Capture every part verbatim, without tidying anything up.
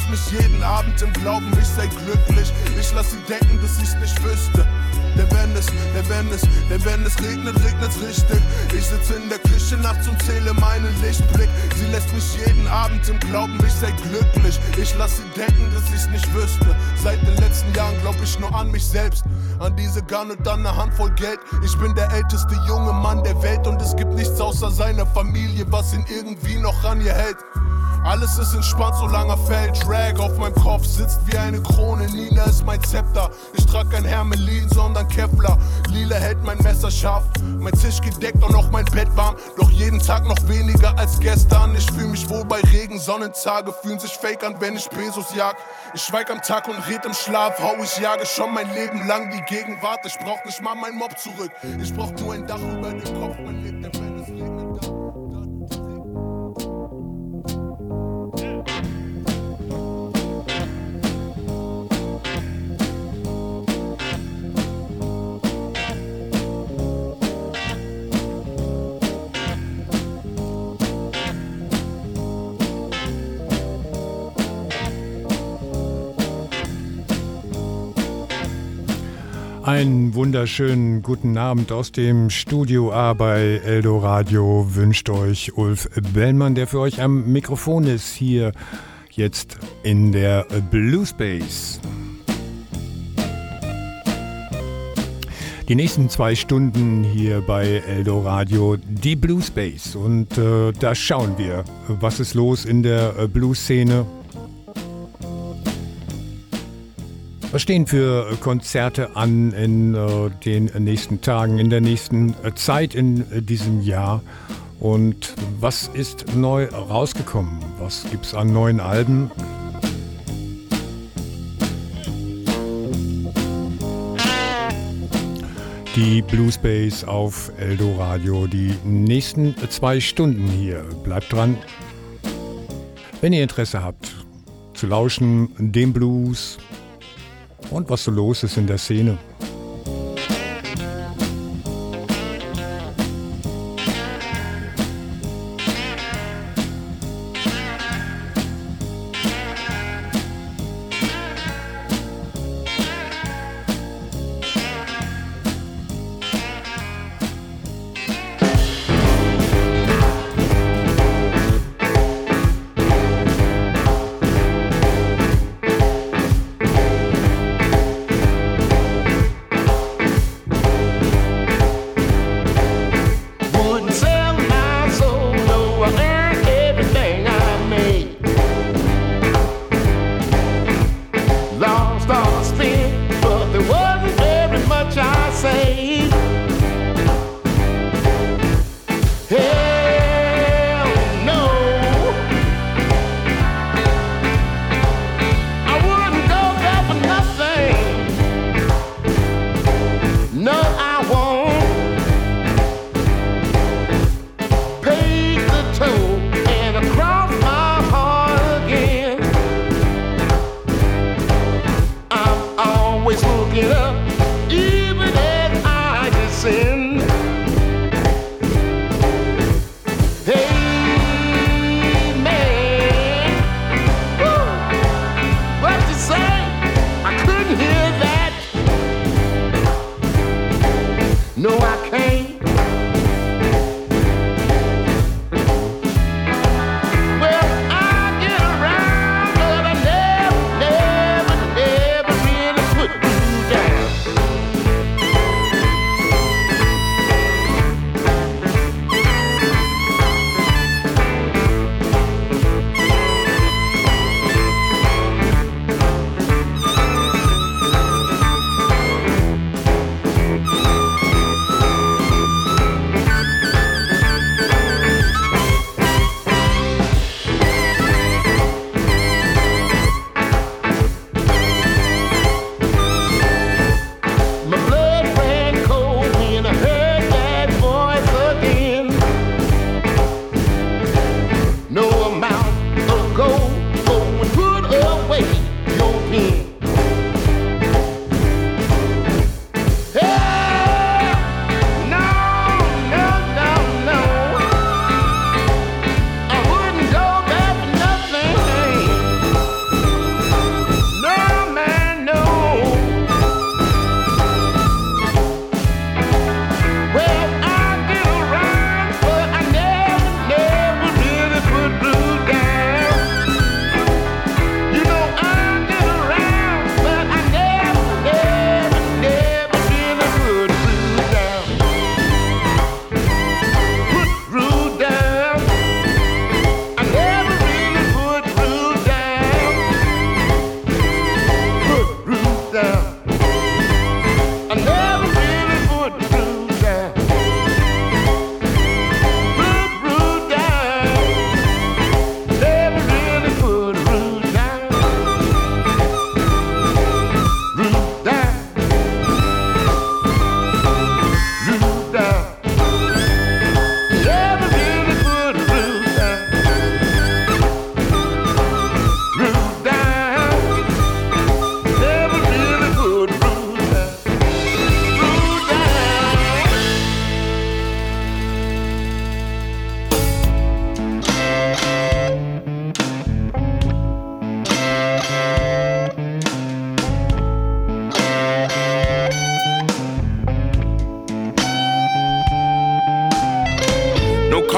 lässt mich jeden Abend im Glauben, ich sei glücklich. Ich lass sie denken, dass ich's nicht wüsste. Denn wenn es, denn wenn es, denn wenn es regnet, regnet's richtig. Ich sitze in der Küche nachts und zähle meinen Lichtblick. Sie lässt mich jeden Abend im Glauben, ich sei glücklich. Ich lass sie denken, dass ich's nicht wüsste. Seit den letzten Jahren glaub ich nur an mich selbst, an diese Gun und dann eine Handvoll Geld. Ich bin der älteste junge Mann der Welt und es gibt nichts außer seiner Familie, was ihn irgendwie noch an ihr hält. Alles ist entspannt, solange er fällt. Drag auf meinem Kopf sitzt wie eine Krone. Nina ist mein Zepter. Ich trag kein Hermelin, sondern Kevlar. Lila hält mein Messer scharf. Mein Tisch gedeckt und auch mein Bett warm. Doch jeden Tag noch weniger als gestern. Ich fühl mich wohl bei Regen, Sonnentage fühlen sich fake an, wenn ich Pesos jag. Ich schweig am Tag und red im Schlaf. Hau, ich jage schon mein Leben lang die Gegenwart. Ich brauch nicht mal mein Mob zurück. Ich brauch nur ein Dach über dem Kopf. Man lebt der wenn es regnet. Einen wunderschönen guten Abend aus dem Studio A bei Eldoradio wünscht euch Ulf Bellmann, der für euch am Mikrofon ist, hier jetzt in der Blue Space. Die nächsten zwei Stunden hier bei Eldoradio, die Blue Space. Und äh, da schauen wir, was ist los in der äh, Blues-Szene. Was stehen für Konzerte an in äh, den nächsten Tagen, in der nächsten äh, Zeit in äh, diesem Jahr? Und was ist neu rausgekommen? Was gibt's an neuen Alben? Die Blue Space auf Eldoradio, die nächsten zwei Stunden hier. Bleibt dran. Wenn ihr Interesse habt, zu lauschen, dem Blues und was so los ist in der Szene.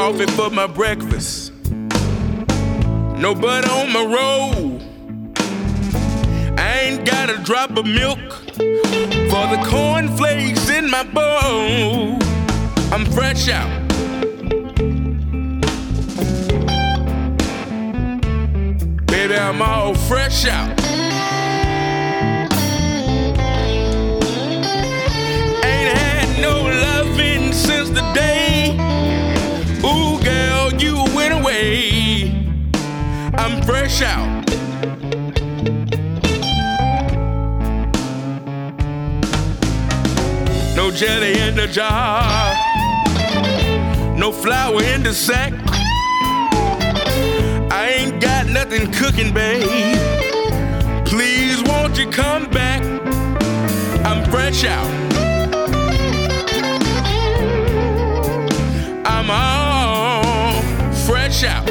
coffee for my breakfast. No butter on my roll. I ain't got a drop of milk for the cornflakes in my bowl. I'm fresh out. Baby, I'm all fresh out. Ain't had no loving since the day. Ooh, girl, you went away. I'm fresh out. No jelly in the jar, no flour in the sack. I ain't got nothing cooking, babe. Please won't you come back? I'm fresh out. I'm all fresh out.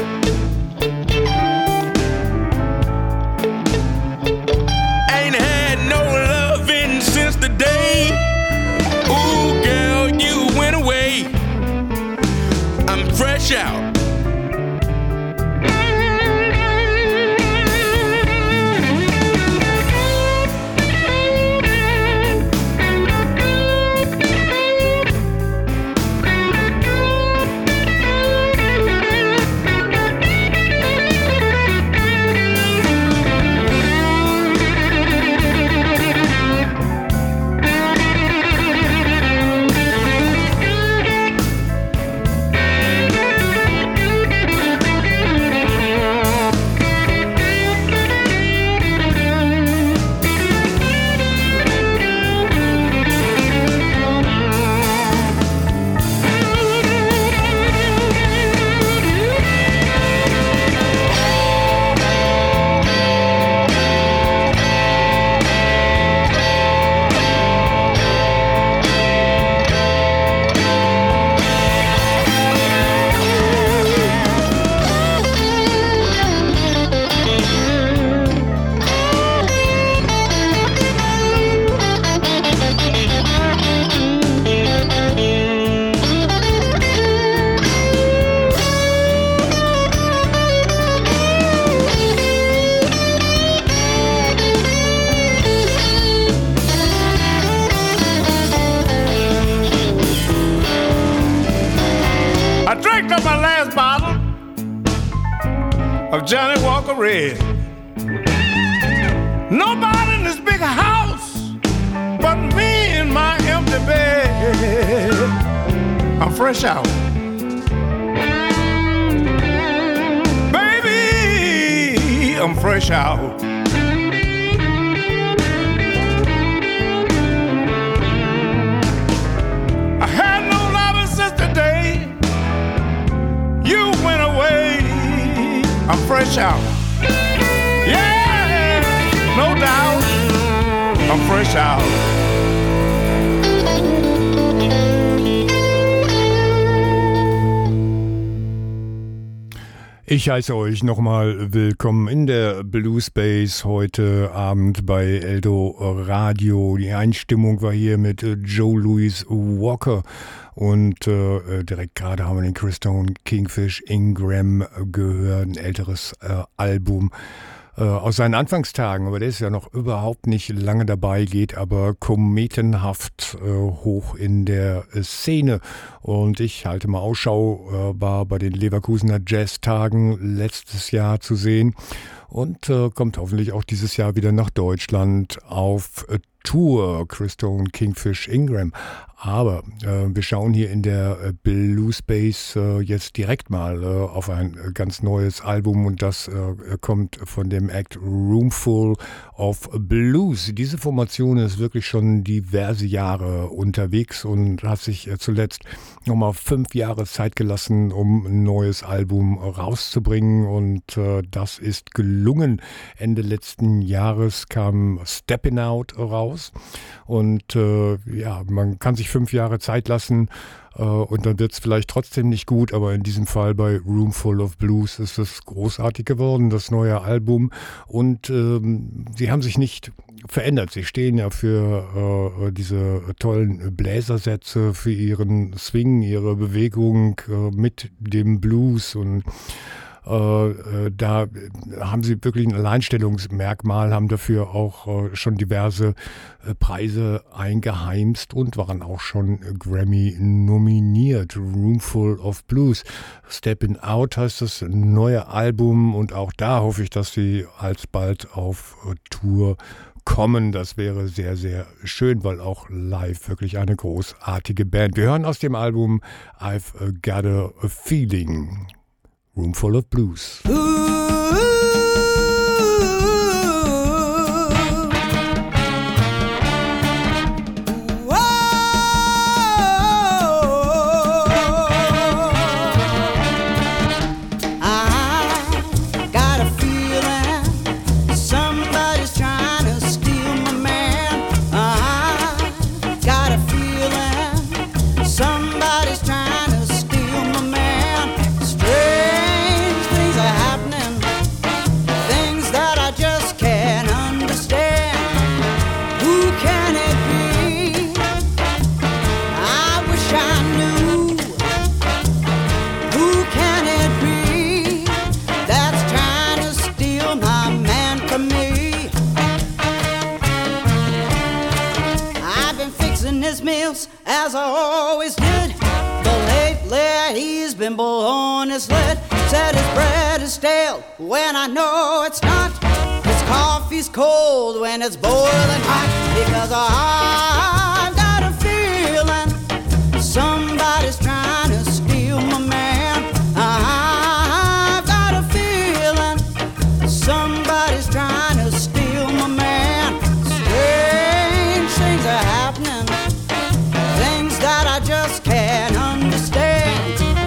Ain't had no loving since the day. Ooh, girl, you went away. I'm fresh out. Johnny Walker Red. Nobody in this big house but me in my empty bed. I'm fresh out. Baby, I'm fresh out. I had no loving since the day you went away. I'm fresh out. Yeah, no doubt. I'm fresh out. Ich heiße euch nochmal willkommen in der Blues Base heute Abend bei Eldo Radio. Die Einstimmung war hier mit Joe Louis Walker. Und äh, direkt gerade haben wir den Christone Kingfish Ingram gehört, ein älteres äh, Album äh, aus seinen Anfangstagen, aber der ist ja noch überhaupt nicht lange dabei, geht aber kometenhaft äh, hoch in der äh, Szene. Und ich halte mal Ausschau, äh, war bei den Leverkusener Jazztagen letztes Jahr zu sehen und äh, kommt hoffentlich auch dieses Jahr wieder nach Deutschland auf äh, Tour, Christone Kingfish Ingram. Aber äh, wir schauen hier in der äh, Blues Base äh, jetzt direkt mal äh, auf ein äh, ganz neues Album und das äh, kommt von dem Act Roomful of Blues. Diese Formation ist wirklich schon diverse Jahre unterwegs und hat sich äh, zuletzt nochmal fünf Jahre Zeit gelassen, um ein neues Album rauszubringen und äh, das ist gelungen. Ende letzten Jahres kam Steppin' Out raus und äh, ja, man kann sich sich fünf Jahre Zeit lassen äh, und dann wird es vielleicht trotzdem nicht gut, aber in diesem Fall bei Room Full of Blues ist es großartig geworden, das neue Album. Und ähm, sie haben sich nicht verändert. Sie stehen ja für äh, diese tollen Bläsersätze, für ihren Swing, ihre Bewegung äh, mit dem Blues und Äh, da haben sie wirklich ein Alleinstellungsmerkmal, haben dafür auch äh, schon diverse äh, Preise eingeheimst und waren auch schon Grammy nominiert. Room Full of Blues. Steppin' Out heißt das neue Album und auch da hoffe ich, dass sie alsbald auf äh, Tour kommen. Das wäre sehr, sehr schön, weil auch live wirklich eine großartige Band. Wir hören aus dem Album I've Got a Feeling. Room Full of Blues. Ooh. As I always did, but lately he's been blowing his lid. Said his bread is stale when I know it's not. His coffee's cold when it's boiling hot. Because I've got a feeling somebody's trying to steal my man. I've got a feeling somebody's trying to steal my man. Strange things are happening, that I just can't understand.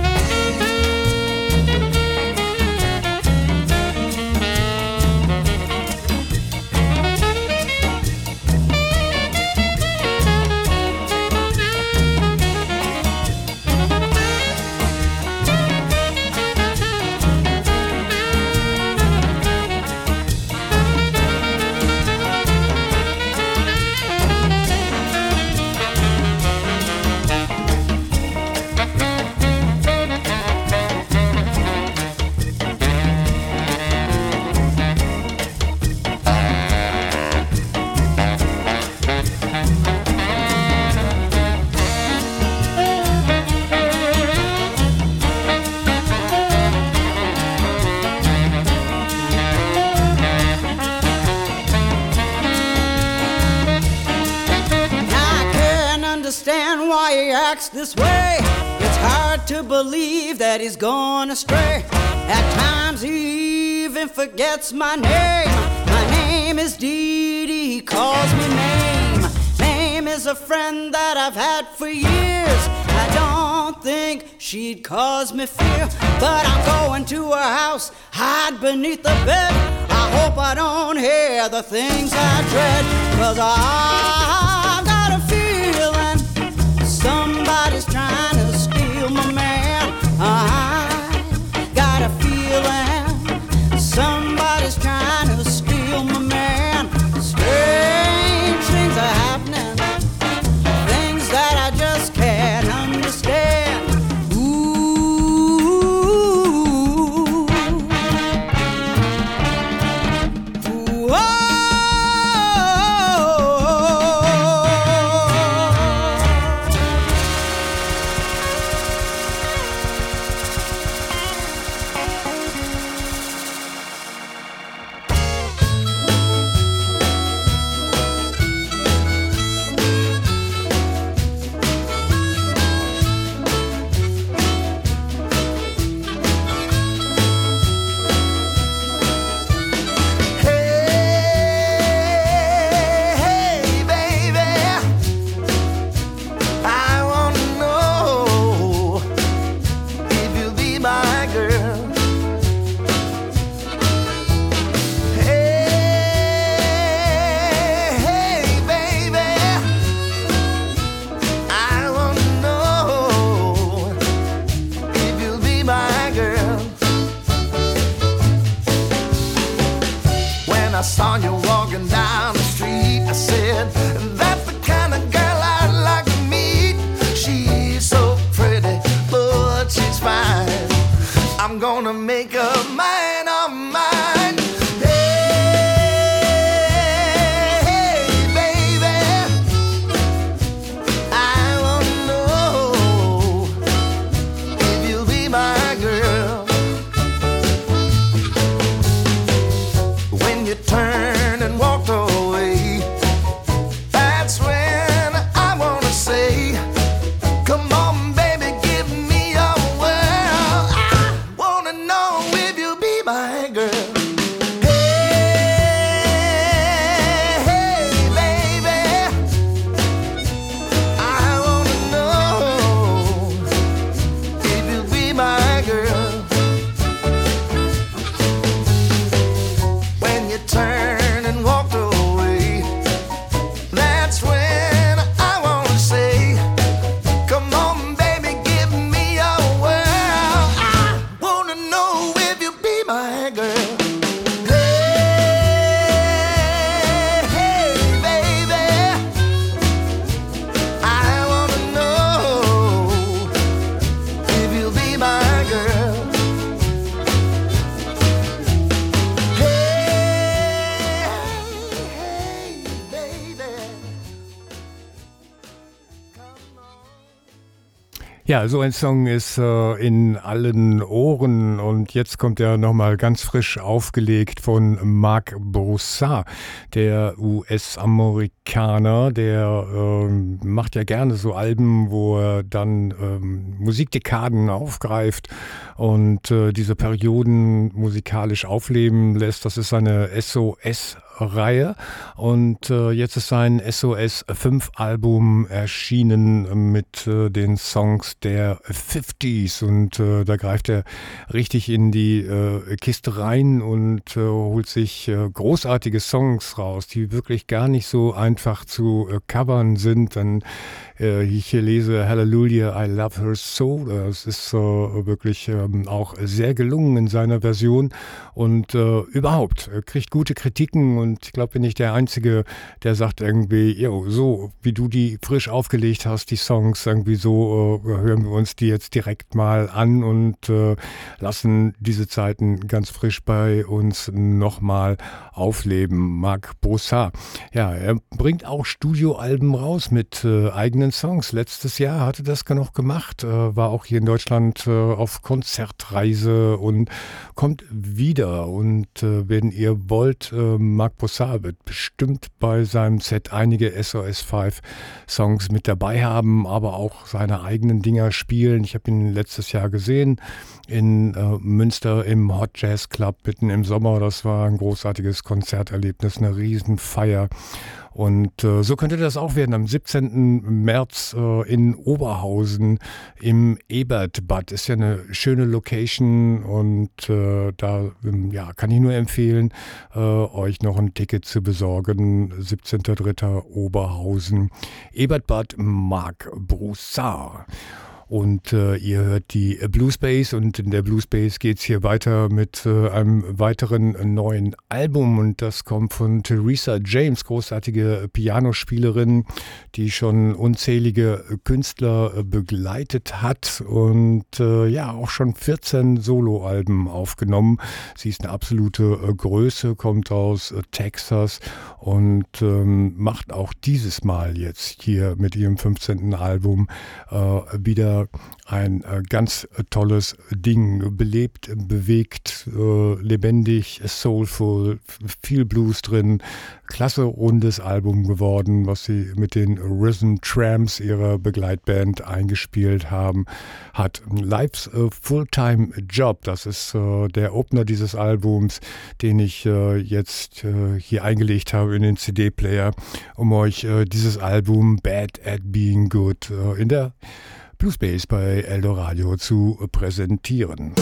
This way, it's hard to believe that he's gone astray. At times he even forgets my name. My name is Dee Dee, he calls me Mame. Mame is a friend that I've had for years. I don't think she'd cause me fear, but I'm going to her house, hide beneath the bed. I hope I don't hear the things I dread, 'cause I've got a feeling somebody's trying to steal my man. I got a feeling somebody's trying to steal my man. Strange things are happening, things that I just can't understand. Ooh, ooh, oh. I saw you walking down the street, I said, that's the kind of girl I'd like to meet. She's so pretty, but she's fine. I'm gonna make her mine, oh mine. Hey, hey, baby, I wanna know if you'll be my girl. When you turned and walked away, that's when I wanna say, come on, baby, give me your world. I wanna know if you'll be my girl. Hey, hey, baby, I wanna know if you'll be my girl. When you turned and walked away, that's when I wanna say, come on, baby, give me your world. I wanna know if you'll be my girl. Hey, hey, baby, I wanna know if you'll be my girl. Hey, hey, baby, come on. Ja, so ein Song ist äh, in allen Ohren und jetzt kommt er nochmal ganz frisch aufgelegt von Marc Broussard, der U S-Amerikaner, der ähm, macht ja gerne so Alben, wo er dann ähm, Musikdekaden aufgreift und äh, diese Perioden musikalisch aufleben lässt. Das ist seine S O S-Reihe und äh, jetzt ist sein S O S fünf Album erschienen mit äh, den Songs der fünfziger und äh, da greift er richtig in die äh, Kiste rein und äh, holt sich äh, großartige Songs raus, die wirklich gar nicht so einfach zu äh, covern sind. Dann äh, ich hier lese Hallelujah, I Love Her So. Das ist äh, wirklich ähm, auch sehr gelungen in seiner Version und äh, überhaupt äh, kriegt gute Kritiken und ich glaube, bin ich der Einzige, der sagt irgendwie, jo, so wie du die frisch aufgelegt hast, die Songs, irgendwie so äh, hören wir uns die jetzt direkt mal an und äh, lassen diese Zeiten ganz frisch bei uns nochmal aufleben. Marc Broussard. Ja, er bringt auch Studioalben raus mit äh, eigenen Songs. Letztes Jahr hatte das noch gemacht, äh, war auch hier in Deutschland äh, auf Konzertreise und kommt wieder. Und äh, wenn ihr wollt, äh, Marc Broussard wird bestimmt bei seinem Set einige S O S fünf Songs mit dabei haben, aber auch seine eigenen Dinger spielen. Ich habe ihn letztes Jahr gesehen in äh, Münster im Hot Jazz Club mitten im Sommer. Das war ein großartiges Konzerterlebnis, eine Riesenfeier. Und äh, so könnte das auch werden am siebzehnten März äh, in Oberhausen im Ebertbad. Ist ja eine schöne Location und äh, da ähm, ja, kann ich nur empfehlen, äh, euch noch ein Ticket zu besorgen. siebzehnter dritter Oberhausen, Ebertbad, Marc Broussard. Und äh, ihr hört die Blue Space und in der Blue Space geht's hier weiter mit äh, einem weiteren neuen Album und das kommt von Teresa James, großartige Pianospielerin, die schon unzählige Künstler äh, begleitet hat und äh, ja auch schon vierzehn Soloalben aufgenommen. Sie ist eine absolute äh, Größe, kommt aus äh, Texas und ähm, macht auch dieses Mal jetzt hier mit ihrem fünfzehnten Album äh, wieder ein äh, ganz tolles Ding, belebt, bewegt, äh, lebendig, soulful, viel Blues drin, klasse rundes Album geworden, was sie mit den Rhythm Tramps, ihrer Begleitband, eingespielt haben, hat Life's a Full-Time Job, das ist äh, der Opener dieses Albums, den ich äh, jetzt äh, hier eingelegt habe in den C D-Player, um euch äh, dieses Album Bad at Being Good äh, in der Blue Space bei Eldoradio zu präsentieren.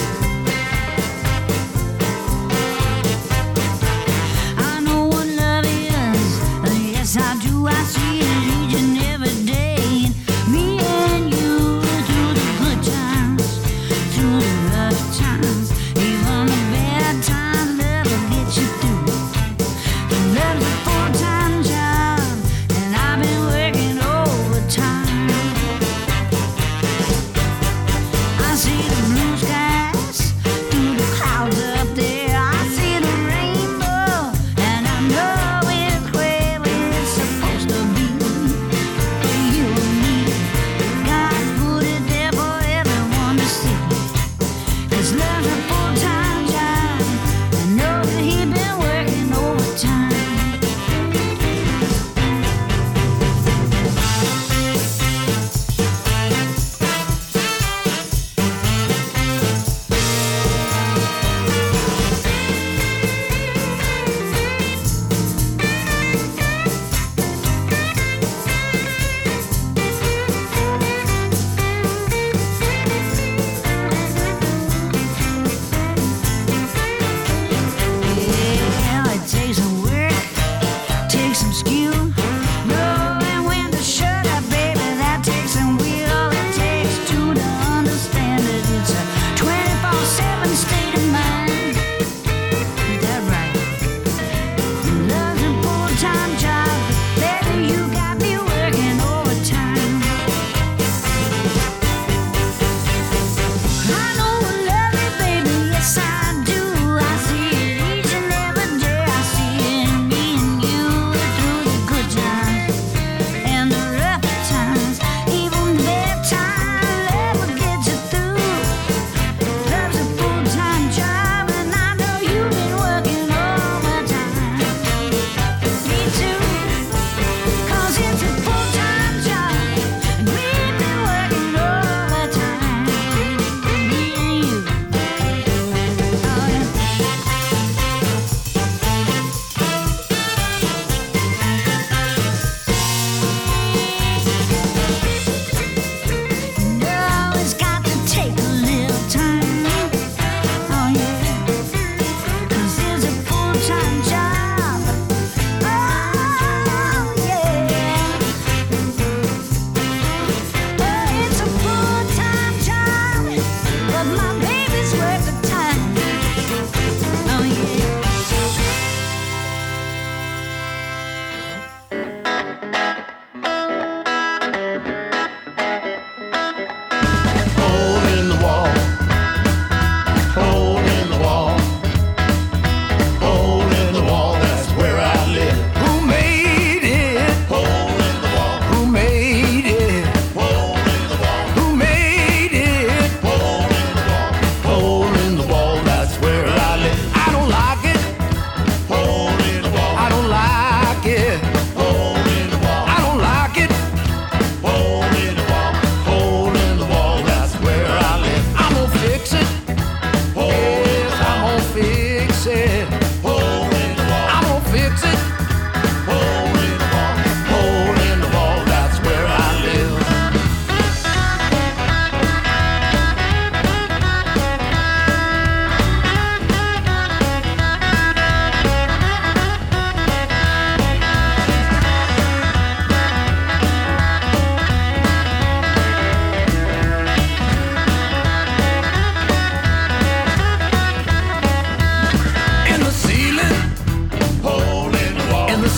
I know what loving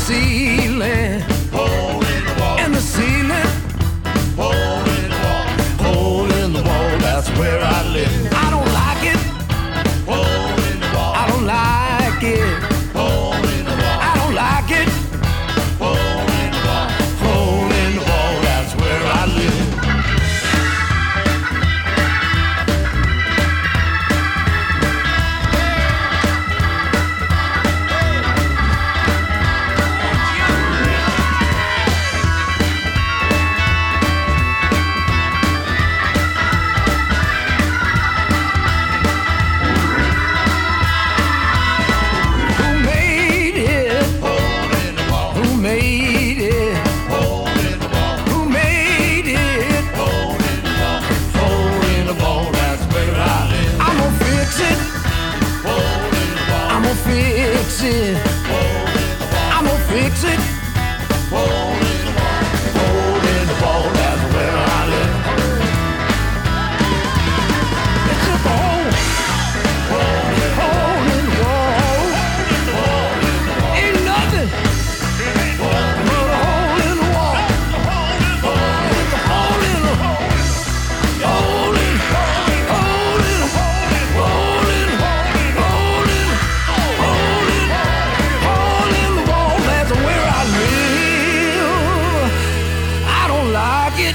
ceiling, hole in the wall, in the ceiling, hole in the wall, hole in the wall, that's where I live. I don't like it, hole in the wall, I don't like it, hole in the wall, I don't like it, hole in the wall, hole in the wall, that's where I live. Fix it. I'm gonna fix it. Hole in the wall. Hole in the wall. That's where I live. It's just a hole. Hole in the wall. Ain't nothing but a hole in the wall. It's a hole in the hole. Hole in the hole in the hole in hole in hole in hole in the wall. That's where I live. I don't like it.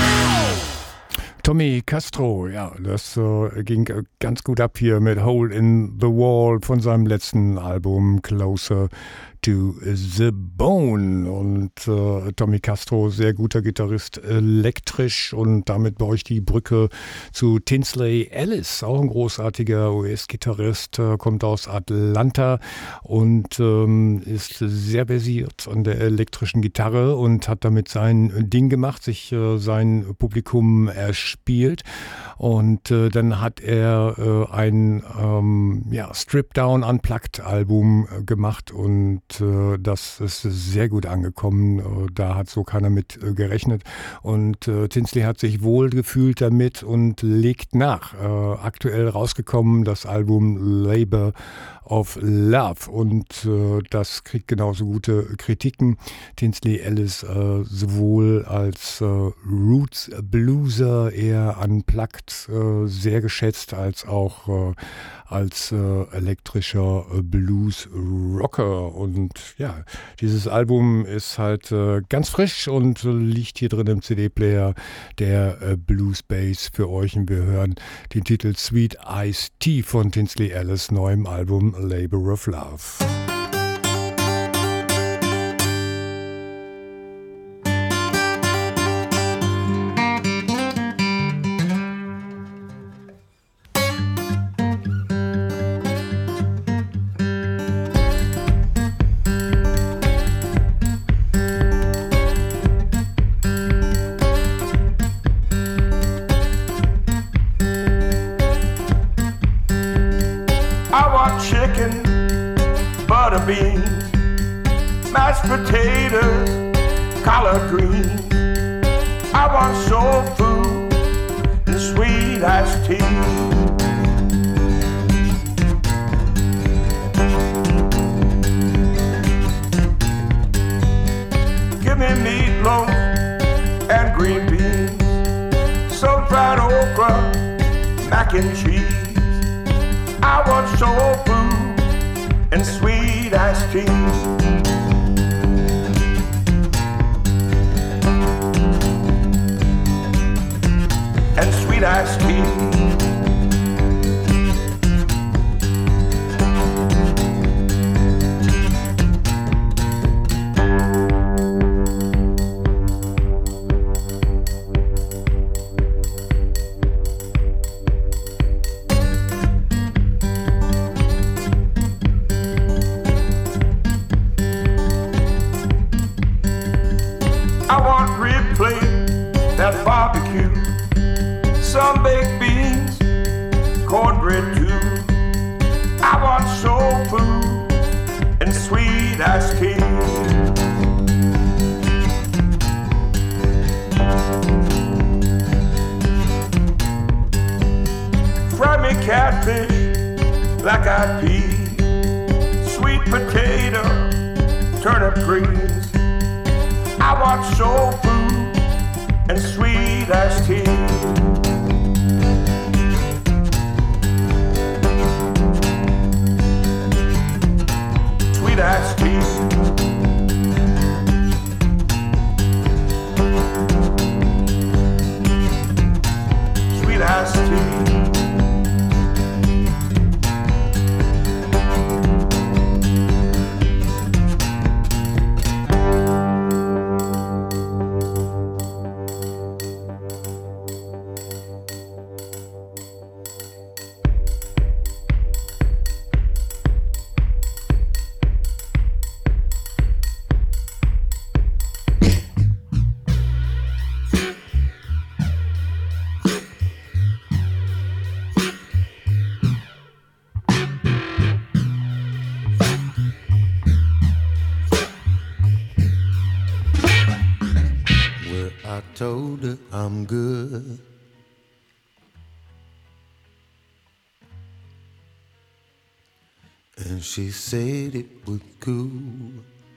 Tommy Castro, ja, das äh, ging äh, ganz gut ab hier mit Hole in the Wall von seinem letzten Album Closer to the Bone. Und äh, Tommy Castro, sehr guter Gitarrist, elektrisch, und damit baue ich die Brücke zu Tinsley Ellis, auch ein großartiger U S-Gitarrist, äh, kommt aus Atlanta und ähm, ist sehr versiert an der elektrischen Gitarre und hat damit sein Ding gemacht, sich äh, sein Publikum erspielt. Und äh, dann hat er äh, ein ähm, ja, Strip-Down Unplugged-Album äh, gemacht, und äh, das ist sehr gut angekommen. Äh, da hat so keiner mit äh, gerechnet. Und äh, Tinsley hat sich wohl gefühlt damit und legt nach. Äh, aktuell rausgekommen das Album Labor of Love, und äh, das kriegt genauso gute Kritiken. Tinsley Ellis äh, sowohl als äh, Roots Blueser, eher unplugged, äh, sehr geschätzt, als auch äh, als äh, elektrischer äh, Blues Rocker. Und ja, dieses Album ist halt äh, ganz frisch und äh, liegt hier drin im C D-Player der äh, Blues Bass für euch, und wir hören den Titel Sweet Iced Tea von Tinsley Ellis neuem Album Labor of Love. Beans, mashed potatoes, collard greens. I want soul food and sweet iced tea. Give me meatloaf and green beans, some fried okra, mac and cheese. I want soul food and sweet iced tea. And sweet iced tea. Barbecue, some baked beans, cornbread too. I want soul food and sweet iced tea. Fry me catfish, black-eyed peas, sweet potato, turnip greens. I watch soul food and sweet iced tea. Sweet iced tea. Sweet iced tea. Told her I'm good. And she said it was cool.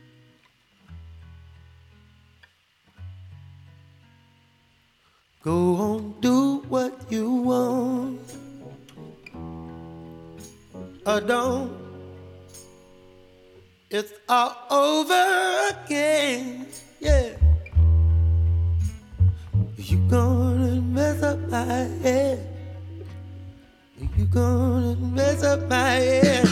Go on, do what you want. Or don't. It's all over again. Yeah. You gonna mess up my head. You gonna mess up my head.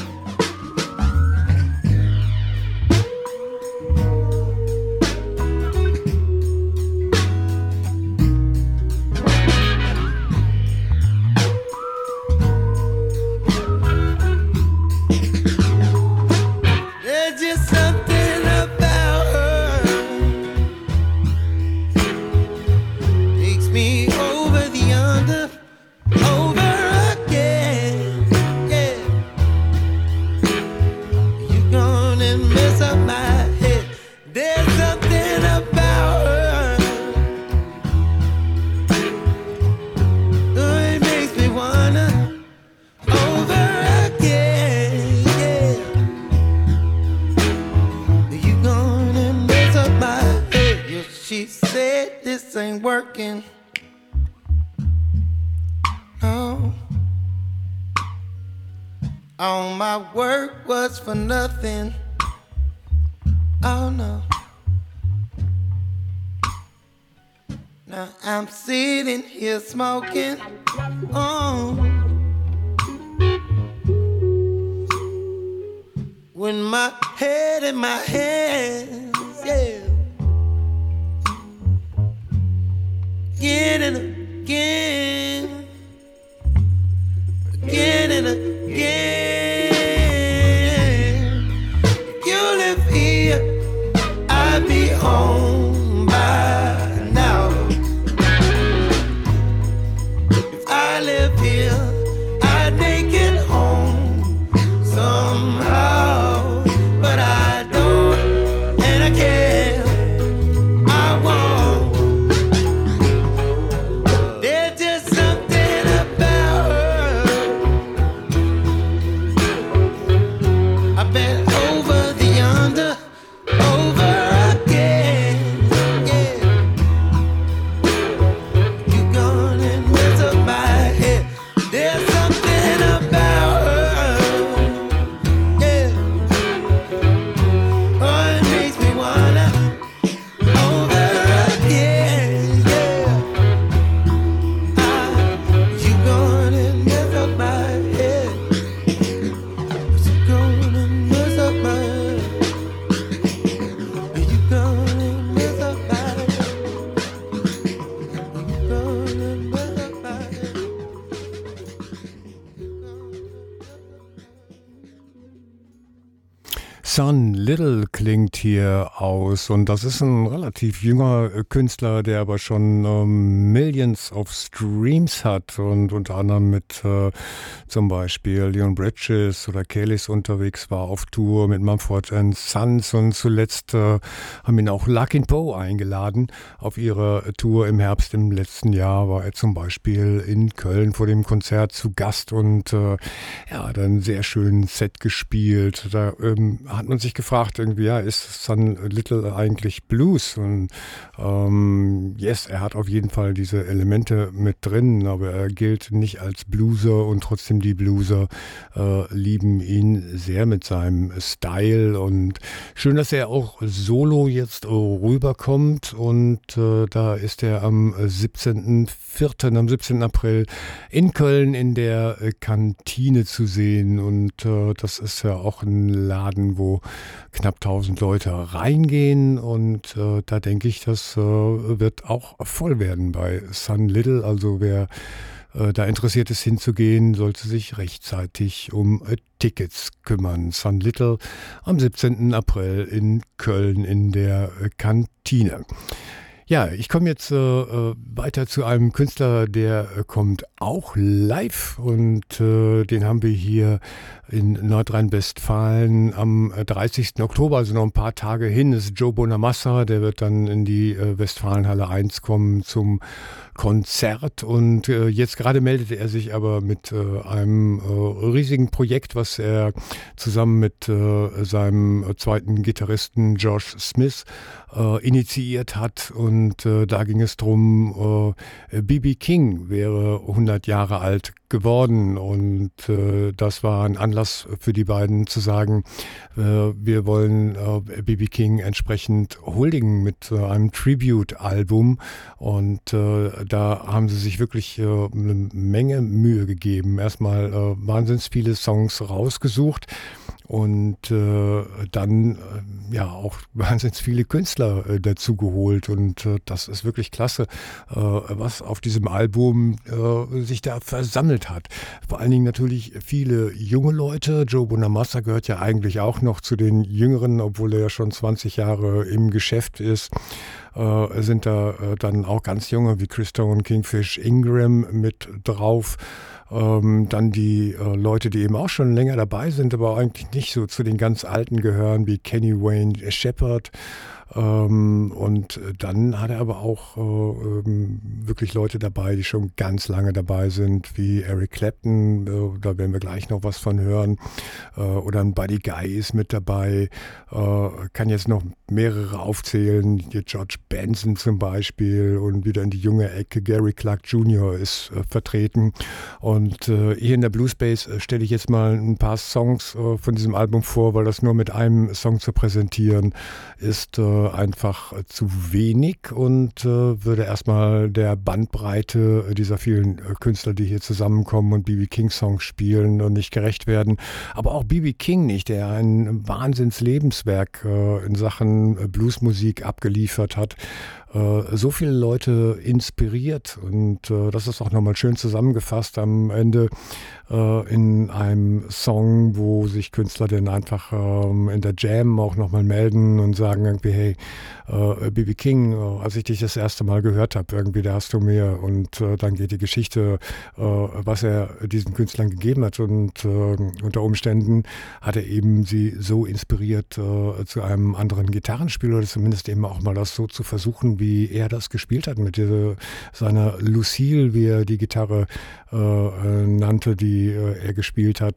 There's just something about her takes me over the under, over again, yeah. You gonna mess up my head. There's something about her, oh, it makes me wanna over again, yeah. You gonna mess up my head. Yeah, she said this ain't working. No, all my work was for nothing. Oh no. Now I'm sitting here smoking. Oh, with my head in my hands, yeah. Again and again, again and again. If you live here, I'd be home by now. If I live here, I'd make it home somehow. But I don't, and I can't, I won't. There's just something about her. I bet over the under, over again, yeah. You gonna mess up my head. There's something about her, yeah. Oh, it makes me wanna over again, yeah. Ah, you gonna mess up my head. You gonna mess up my head. You gonna mess up my head. You gonna mess up my head. Son Little klingt hier aus und das ist ein relativ junger äh, Künstler, der aber schon ähm, Millions of Streams hat und unter anderem mit äh, zum Beispiel Leon Bridges oder Kellys unterwegs war auf Tour mit Mumford and Sons und zuletzt äh, haben ihn auch Larkin Poe eingeladen auf ihre Tour im Herbst im letzten Jahr war er zum Beispiel in Köln vor dem Konzert zu Gast und äh, ja, hat ein sehr schönes Set gespielt. Da ähm, hat man sich gefragt, irgendwie, ja, ist Sun Little eigentlich Blues? Und ähm, yes, er hat auf jeden Fall diese Elemente mit drin, aber er gilt nicht als Blueser und trotzdem die Blueser äh, lieben ihn sehr mit seinem Style und schön, dass er auch solo jetzt rüberkommt und äh, da ist er am siebzehnten vierten am siebzehnten April in Köln in der äh, Kantine zu sehen und äh, das ist ja auch ein Laden, wo knapp tausend Leute reingehen und äh, da denke ich, das äh, wird auch voll werden bei Sun Little, also wer äh, da interessiert ist hinzugehen, sollte sich rechtzeitig um äh, Tickets kümmern. Sun Little am siebzehnten April in Köln in der äh, Kantine. Ja, ich komme jetzt äh, weiter zu einem Künstler, der äh, kommt auch live und äh, den haben wir hier in Nordrhein-Westfalen am dreißigsten Oktober, also noch ein paar Tage hin, ist Joe Bonamassa, der wird dann in die äh, Westfalenhalle eins kommen zum Konzert und äh, jetzt gerade meldet er sich aber mit äh, einem äh, riesigen Projekt, was er zusammen mit äh, seinem zweiten Gitarristen Josh Smith äh, initiiert hat und äh, da ging es drum, äh, B B King wäre hundert Jahre alt geworden und äh, das war ein Anlass für die beiden zu sagen, äh, wir wollen äh, B B King entsprechend huldigen mit äh, einem Tribute-Album und äh, da haben sie sich wirklich äh, eine Menge Mühe gegeben. Erstmal äh, wahnsinnig viele Songs rausgesucht und äh, dann äh, ja auch wahnsinnig viele Künstler äh, dazu geholt und äh, das ist wirklich klasse, äh, was auf diesem Album äh, sich da versammelt hat. Vor allen Dingen natürlich viele junge Leute. Joe Bonamassa gehört ja eigentlich auch noch zu den Jüngeren, obwohl er ja schon zwanzig Jahre im Geschäft ist. Äh, sind da äh, dann auch ganz junge wie Christone Kingfish Ingram mit drauf. Ähm, dann die äh, Leute, die eben auch schon länger dabei sind, aber eigentlich nicht so zu den ganz Alten gehören, wie Kenny Wayne Shepherd. Ähm, und dann hat er aber auch äh, ähm, wirklich Leute dabei, die schon ganz lange dabei sind, wie Eric Clapton, äh, da werden wir gleich noch was von hören. Äh, oder ein Buddy Guy ist mit dabei. Äh, kann jetzt noch mehrere aufzählen, hier George Benson zum Beispiel und wieder in die junge Ecke Gary Clark Junior ist äh, vertreten. Und äh, hier in der Bluespace äh, stelle ich jetzt mal ein paar Songs äh, von diesem Album vor, weil das nur mit einem Song zu präsentieren ist äh, einfach zu wenig und äh, würde erstmal der Bandbreite dieser vielen äh, Künstler, die hier zusammenkommen und B B King Songs spielen und nicht gerecht werden. Aber auch B B King nicht, der ein Wahnsinns-Lebenswerk äh, in Sachen äh, Bluesmusik abgeliefert hat. So viele Leute inspiriert und äh, das ist auch nochmal schön zusammengefasst am Ende äh, in einem Song, wo sich Künstler dann einfach ähm, in der Jam auch nochmal melden und sagen irgendwie, hey, äh, B B King, äh, als ich dich das erste Mal gehört habe, irgendwie, da hast du mir und äh, dann geht die Geschichte, äh, was er diesen Künstlern gegeben hat und äh, unter Umständen hat er eben sie so inspiriert äh, zu einem anderen Gitarrenspiel oder zumindest eben auch mal das so zu versuchen, wie er das gespielt hat mit dieser, seiner Lucille, wie er die Gitarre äh, nannte, die äh, er gespielt hat.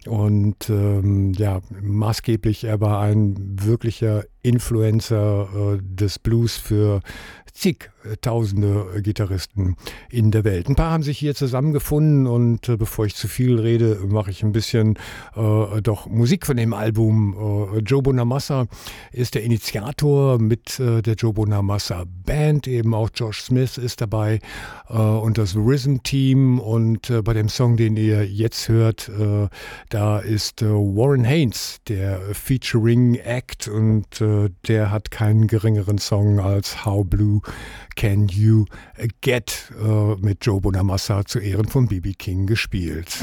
Und ähm, ja, maßgeblich, er war ein wirklicher Influencer äh, des Blues für zig äh, tausende äh, Gitarristen in der Welt. Ein paar haben sich hier zusammengefunden und äh, bevor ich zu viel rede, mache ich ein bisschen äh, doch Musik von dem Album. Äh, Joe Bonamassa ist der Initiator mit äh, der Joe Bonamassa Band, eben auch Josh Smith ist dabei äh, und das Rhythm Team und äh, bei dem Song, den ihr jetzt hört, äh, da ist äh, Warren Haynes, der Featuring Act und äh, der hat keinen geringeren Song als How Blue Can You Get äh, mit Joe Bonamassa zu Ehren von B B King gespielt.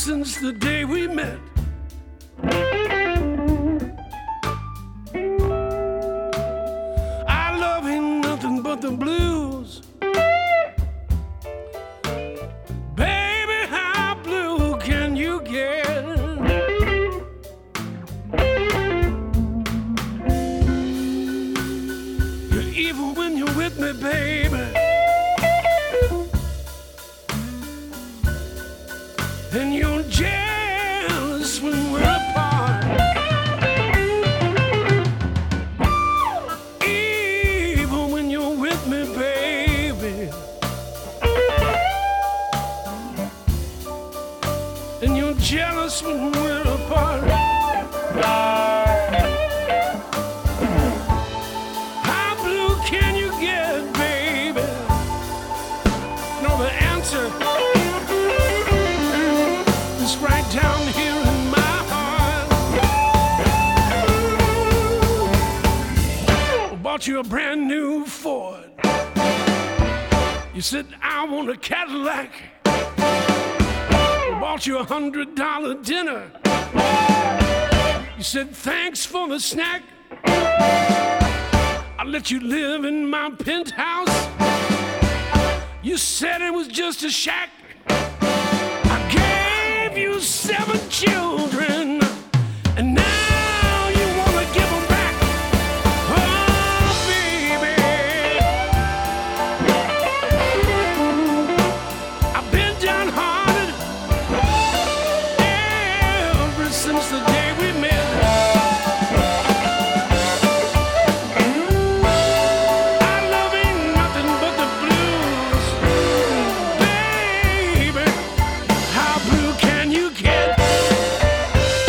since the day we met. Our love ain't nothing but the blues. Baby, how blue can you get? You're evil when you're with me, baby. And you're jealous when we're apart. Evil when you're with me, baby. And you're jealous when we're apart. How blue can you get, baby? No, the answer right down here in my heart. I bought you a brand new Ford. You said, I want a Cadillac. I bought you a hundred dollar dinner. You said, thanks for the snack. I let you live in my penthouse. You said it was just a shack. You seven children, and now you wanna give them back. Oh, baby, I've been downhearted ever since the day we met. Our love ain't nothing but the blues. Baby, how blue can you get?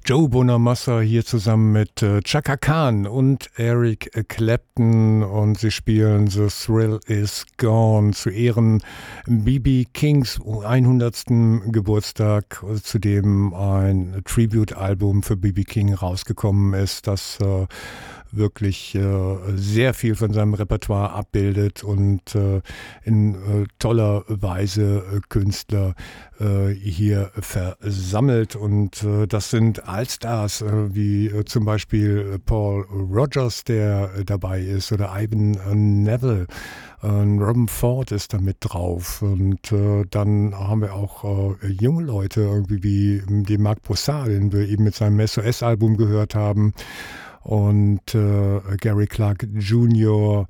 Joe Bonamassa hier zusammen mit äh, Chaka Khan und Eric Clapton und sie spielen The Thrill Is Gone zu Ehren B B Kings hundertsten Geburtstag, zu dem ein Tribute-Album für B B King rausgekommen ist, das äh, wirklich äh, sehr viel von seinem Repertoire abbildet und äh, in äh, toller Weise äh, Künstler äh, hier versammelt. Und äh, das sind Allstars, äh, wie äh, zum Beispiel Paul Rogers, der äh, dabei ist, oder Ivan äh, Neville. Äh, Robin Ford ist da mit drauf. Und äh, dann haben wir auch äh, junge Leute, irgendwie wie den Marc Broussard, den wir eben mit seinem S O S-Album gehört haben. Und äh, Gary Clark Junior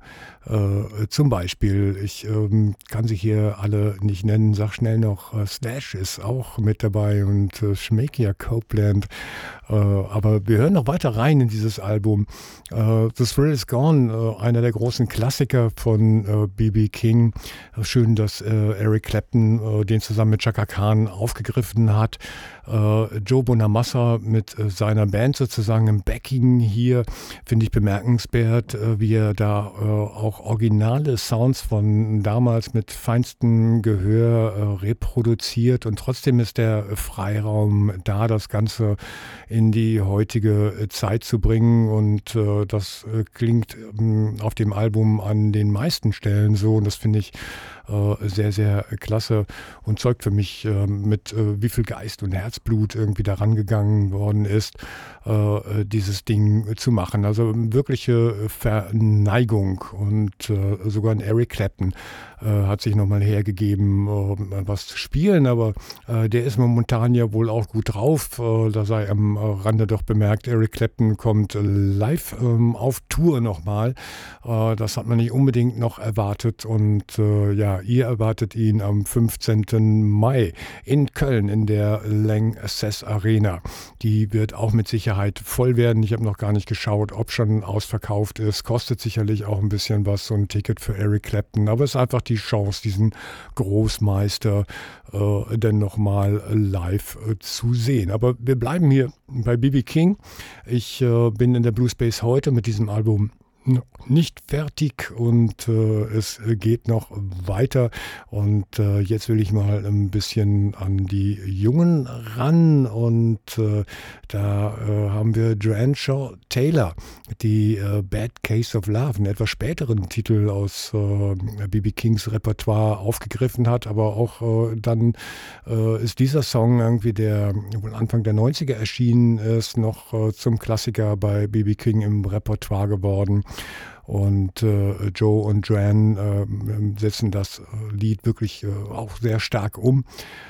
äh, zum Beispiel. Ich ähm, kann sie hier alle nicht nennen. Sag schnell noch, äh, Slash ist auch mit dabei und äh, Shmakia Copeland. Äh, aber wir hören noch weiter rein in dieses Album. Äh, The Thrill Is Gone, äh, einer der großen Klassiker von äh, B B King. Schön, dass äh, Eric Clapton äh, den zusammen mit Chaka Khan aufgegriffen hat. Äh, Joe Bonamassa mit äh, seiner Band sozusagen im Backing hier, finde ich bemerkenswert, äh, wie er da äh, auch originale Sounds von damals mit feinstem Gehör äh, reproduziert und trotzdem ist der Freiraum da, das Ganze in die heutige Zeit zu bringen und äh, das äh, klingt äh, auf dem Album an den meisten Stellen so und das finde ich äh, sehr, sehr klasse und zeugt für mich äh, mit äh, wie viel Geist und Herzblut irgendwie daran gegangen worden ist, äh, dieses Ding zu machen. Also wirkliche Verneigung und äh, sogar ein Eric Clapton äh, hat sich nochmal hergegeben, äh, was zu spielen, aber äh, der ist momentan ja wohl auch gut drauf. Äh, da sei am Rande doch bemerkt, Eric Clapton kommt live ähm, auf Tour nochmal. Äh, das hat man nicht unbedingt noch erwartet und äh, ja, ihr erwartet ihn am fünfzehnten Mai in Köln in der Lanxess Arena. Die wird auch mit Sicherheit voll werden. Ich habe noch gar nicht geschaut, ob schon ausverkauft ist. Kostet sicherlich auch ein bisschen was, so ein Ticket für Eric Clapton. Aber es ist einfach die Chance, diesen Großmeister äh, dann nochmal live äh, zu sehen. Aber wir bleiben hier bei B B King. Ich äh, bin in der Blue Space heute mit diesem Album nicht fertig und äh, es geht noch weiter und äh, jetzt will ich mal ein bisschen an die Jungen ran und äh, da äh, haben wir Joanne Shaw Taylor, die äh, Bad Case of Love, einen etwas späteren Titel aus äh, B B Kings Repertoire aufgegriffen hat, aber auch äh, dann äh, ist dieser Song irgendwie, der wohl Anfang der neunziger erschienen ist, noch äh, zum Klassiker bei B B King im Repertoire geworden. Und äh, Joe und Joanne äh, setzen das Lied wirklich äh, auch sehr stark um.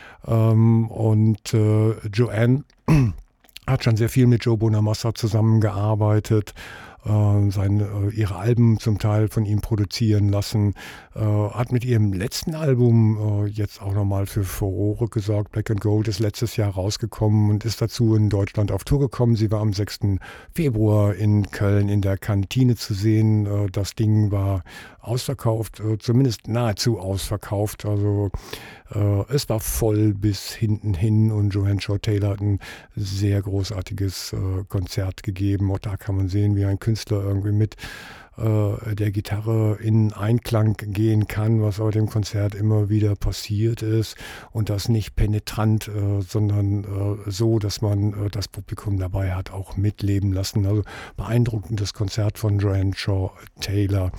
Ähm, und äh, Joanne hat schon sehr viel mit Joe Bonamassa zusammengearbeitet, äh, seine, ihre Alben zum Teil von ihm produzieren lassen, äh, hat mit ihrem letzten Album äh, jetzt auch nochmal für Furore gesorgt. Black and Gold ist letztes Jahr rausgekommen und ist dazu in Deutschland auf Tour gekommen. Sie war am sechsten Februar in Köln in der Kantine zu sehen. Äh, das Ding war ausverkauft, äh, zumindest nahezu ausverkauft. Also äh, es war voll bis hinten hin und Joanne Shaw Taylor hat ein sehr großartiges äh, Konzert gegeben. Auch da kann man sehen, wie ein Künstler irgendwie mit äh, der Gitarre in Einklang gehen kann, was bei dem Konzert immer wieder passiert ist und das nicht penetrant, äh, sondern äh, so, dass man äh, das Publikum dabei hat auch mitleben lassen. Also beeindruckendes Konzert von Joanne Shaw Taylor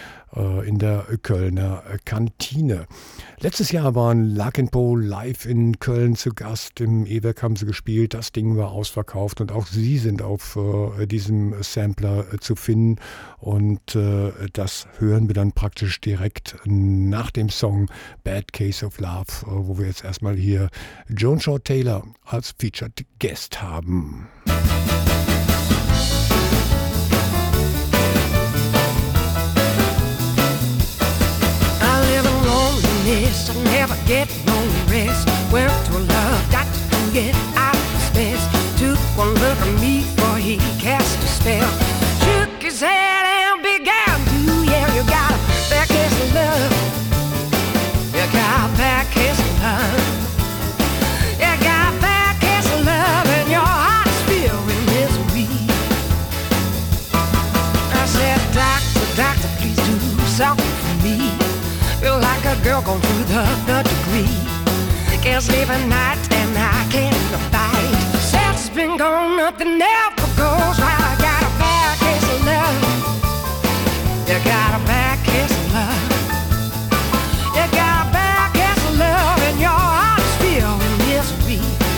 in der Kölner Kantine. Letztes Jahr waren Larkin Poe live in Köln zu Gast. Im E-Werk haben sie gespielt. Das Ding war ausverkauft und auch sie sind auf äh, diesem Sampler äh, zu finden. Und äh, das hören wir dann praktisch direkt nach dem Song Bad Case of Love, äh, wo wir jetzt erstmal hier Joan Shaw Taylor als Featured Guest haben. I never get no rest. Went to love, got to get out of space. Took one look at me, for he cast a spell. Shook his head and began to yell. You got a bad case of love. You got a bad case of love. You got a bad case of love, and your heart is filled Can't sleep at night and I can't abide. Since it's been gone, nothing ever goes right. I got a bad case of love. You got a bad case of love. You got a bad case of love, and your heart is filled with misery.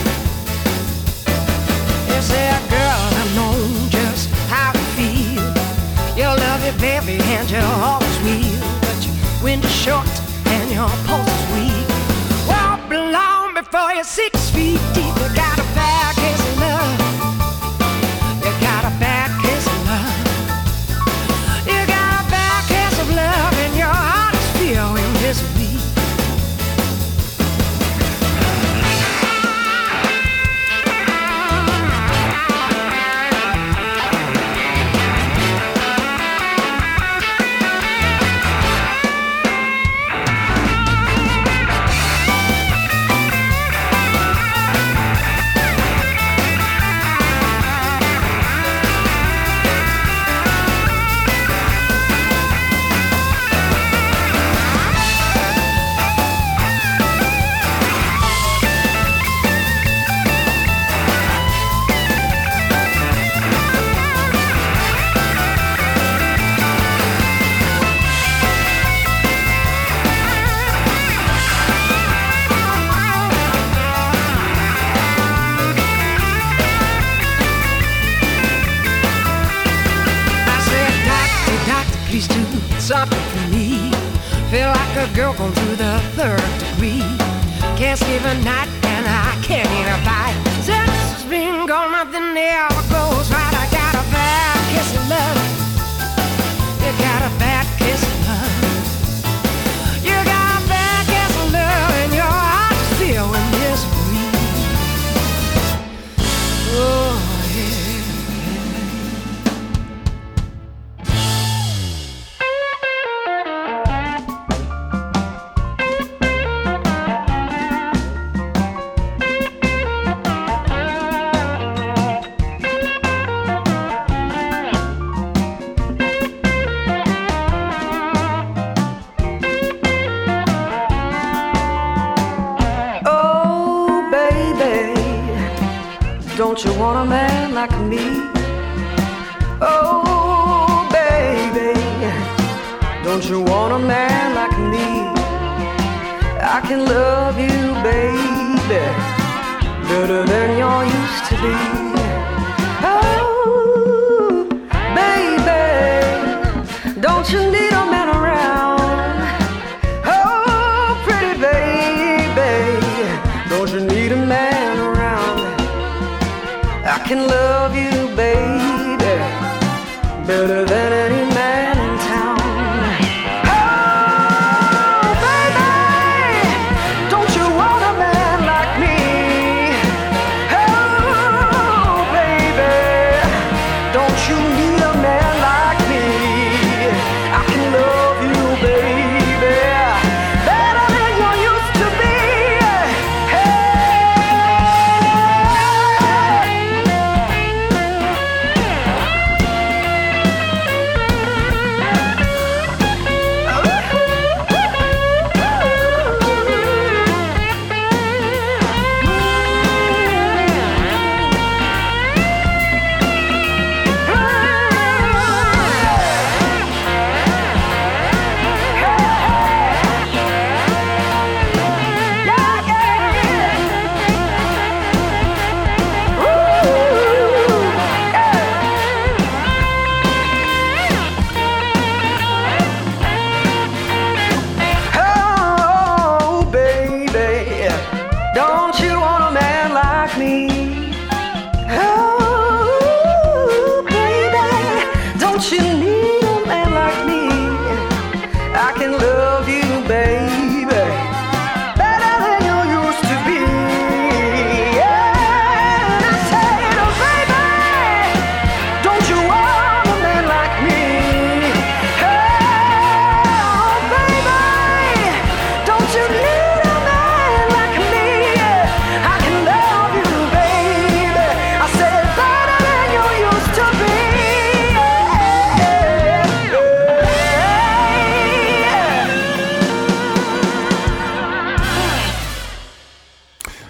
You say, girl, I know just how to feel. You love your baby and you always will, but your wind is short and your pulse is weak. Walk along before you're six feet deep. You got a bad case of love. You got a bad case of love. You got a bad case of love, and your heart is filled with misery. Something for me. Feel like a girl going through the third degree. Can't sleep at night and I can't eat a bite. Since it's been gone, nothing ever goes right. I got a bad kiss of love. You got a bad kiss of love. You got a bad kiss of love, and your heart's filled with misery. Oh, don't you want a man like me? Oh, baby, don't you want a man like me? I can love you, baby, better than you're used to be. Oh, baby, don't you need a man around? Oh, pretty baby, don't you need a man around? I can love you, baby, better than any man in town. Oh, baby, don't you want a man like me? Oh, baby, don't you need a man like me? I can love you, baby, better than you used to be. Hey.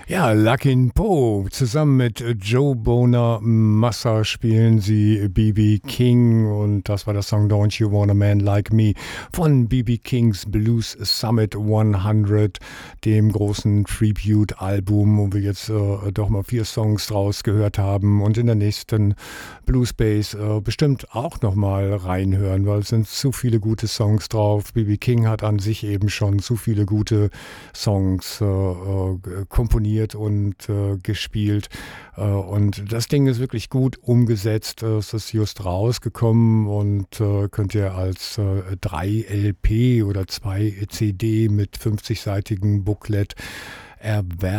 Ja, Luckin Po. Zusammen mit Joe Bona Massa spielen sie B B King und das war der Song Don't You Want a Man Like Me von B B Kings Blues Summit hundert, dem großen Tribute-Album, wo wir jetzt äh, doch mal vier Songs draus gehört haben und in der nächsten Blues Bass äh, bestimmt auch nochmal reinhören, weil es sind zu viele gute Songs drauf. B B King hat an sich eben schon zu viele gute Songs äh, äh, komponiert und äh, gespielt äh, und das Ding ist wirklich gut umgesetzt. Äh, es ist just rausgekommen und äh, könnt ihr als äh, drei L P oder zwei C D mit fünfzigseitigem Booklet erwerben.